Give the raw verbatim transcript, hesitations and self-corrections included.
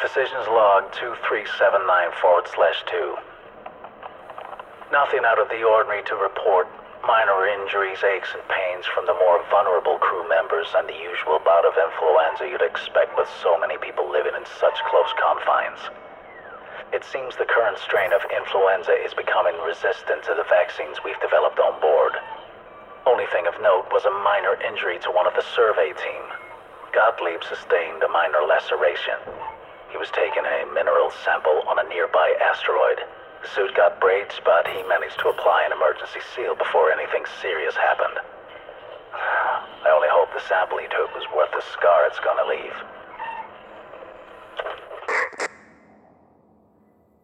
Decisions log two three seven nine forward slash two. Nothing out of the ordinary to report. Minor injuries, aches, and pains from the more vulnerable crew members and the usual bout of influenza you'd expect with so many people living in such close confines. It seems the current strain of influenza is becoming resistant to the vaccines we've developed on board. Only thing of note was a minor injury to one of the survey team. Gottlieb sustained a minor laceration. He was taking a mineral sample on a nearby asteroid. The suit got braids, but he managed to apply an emergency seal before anything serious happened. I only hope the sample he took was worth the scar it's gonna leave.